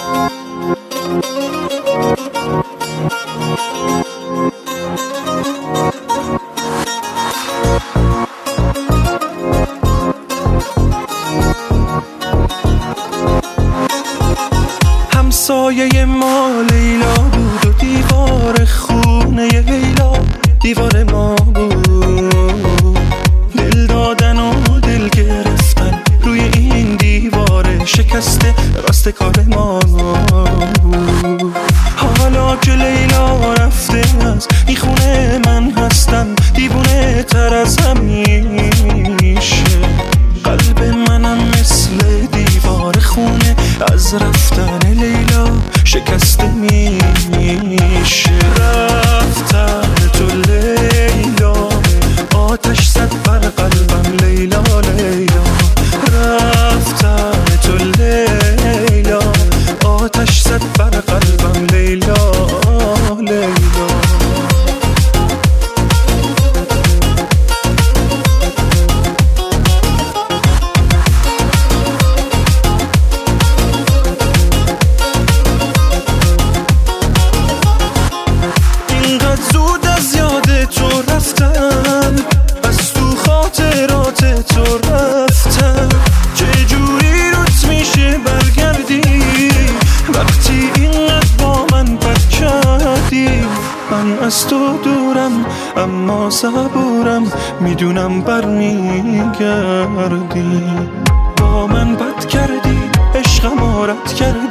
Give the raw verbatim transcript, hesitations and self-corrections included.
همسایه ما لیلا بود و دیوار خونه لیلا دیوار ما بود. دل دادن و دل گرفتن روی این دیوار شکسته راست کار ما بود. حالا که لیلا رفته از این خونه من هستم دیوونه تر از همیشه. قلب منم مثل دیوار خونه از رفتن لیلا شکسته میشه. رفتن تو لیلا آتش زد بر قلبم لیلا لیلا. رفتن تو لیلا آتش زد بر قلبم لیلا لیلا. از تو دورم اما صبورم میدونم برمیگردی. با من بد کردی عشقم آرد کرد